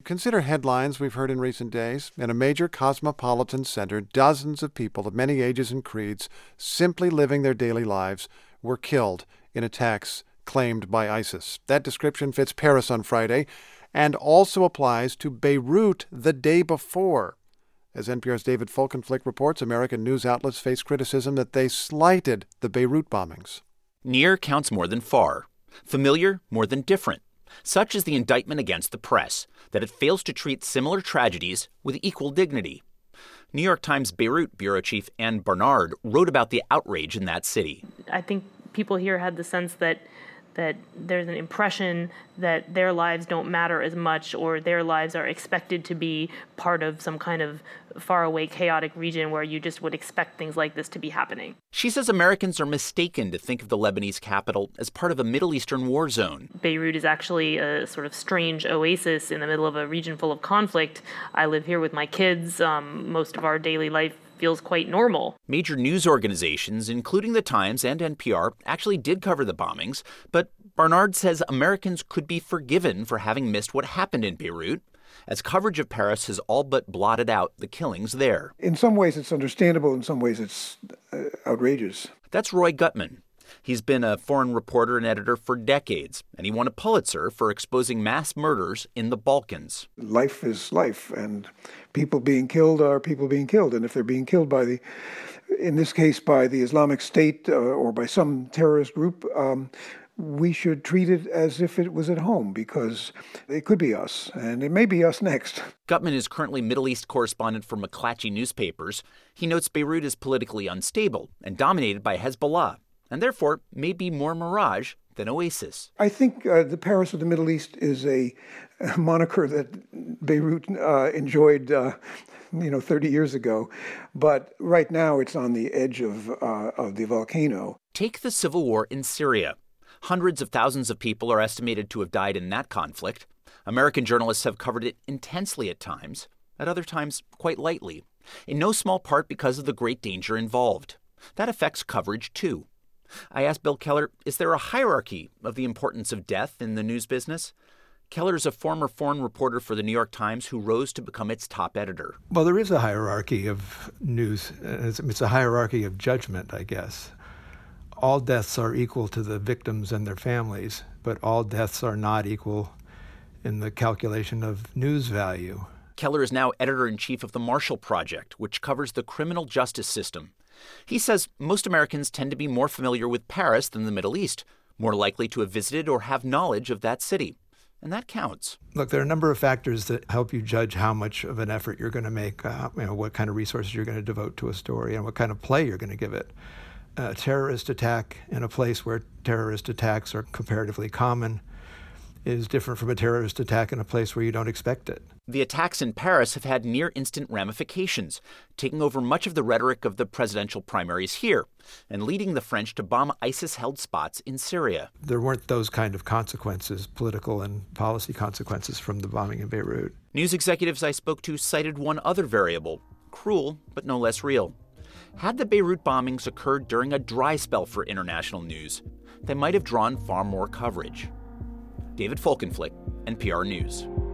consider headlines we've heard in recent days. In a major cosmopolitan center, dozens of people of many ages and creeds, simply living their daily lives, were killed in attacks claimed by ISIS. That description fits Paris on Friday and also applies to Beirut the day before. As NPR's David Folkenflik reports, American news outlets face criticism that they slighted the Beirut bombings. Near counts more than far. Familiar more than different. Such is the indictment against the press, that it fails to treat similar tragedies with equal dignity. New York Times Beirut bureau chief Ann Barnard wrote about the outrage in that city. I think people here had the sense that there's an impression that their lives don't matter as much, or their lives are expected to be part of some kind of faraway, chaotic region where you just would expect things like this to be happening. She says Americans are mistaken to think of the Lebanese capital as part of a Middle Eastern war zone. Beirut is actually a sort of strange oasis in the middle of a region full of conflict. I live here with my kids. Most of our daily life feels quite normal. Major news organizations, including The Times and NPR, actually did cover the bombings, but Barnard says Americans could be forgiven for having missed what happened in Beirut, as coverage of Paris has all but blotted out the killings there. In some ways it's understandable, in some ways it's outrageous. That's Roy Gutman. He's been a foreign reporter and editor for decades, and he won a Pulitzer for exposing mass murders in the Balkans. Life is life, and people being killed are people being killed. And if they're being killed in this case, by the Islamic State or by some terrorist group, we should treat it as if it was at home, because it could be us, and it may be us next. Gutman is currently Middle East correspondent for McClatchy Newspapers. He notes Beirut is politically unstable and dominated by Hezbollah, and therefore may be more mirage than oasis. I think the Paris of the Middle East is a moniker that Beirut enjoyed 30 years ago. But right now it's on the edge of the volcano. Take the civil war in Syria. Hundreds of thousands of people are estimated to have died in that conflict. American journalists have covered it intensely at times, at other times quite lightly, in no small part because of the great danger involved. That affects coverage, too. I asked Bill Keller, is there a hierarchy of the importance of death in the news business? Keller is a former foreign reporter for the New York Times who rose to become its top editor. Well, there is a hierarchy of news. It's a hierarchy of judgment, I guess. All deaths are equal to the victims and their families, but all deaths are not equal in the calculation of news value. Keller is now editor-in-chief of the Marshall Project, which covers the criminal justice system. He says most Americans tend to be more familiar with Paris than the Middle East, more likely to have visited or have knowledge of that city. And that counts. Look, there are a number of factors that help you judge how much of an effort you're going to make, what kind of resources you're going to devote to a story, and what kind of play you're going to give it. A terrorist attack in a place where terrorist attacks are comparatively common is different from a terrorist attack in a place where you don't expect it. The attacks in Paris have had near-instant ramifications, taking over much of the rhetoric of the presidential primaries here and leading the French to bomb ISIS-held spots in Syria. There weren't those kind of consequences, political and policy consequences, from the bombing in Beirut. News executives I spoke to cited one other variable, cruel but no less real. Had the Beirut bombings occurred during a dry spell for international news, they might have drawn far more coverage. David Folkenflik, NPR News.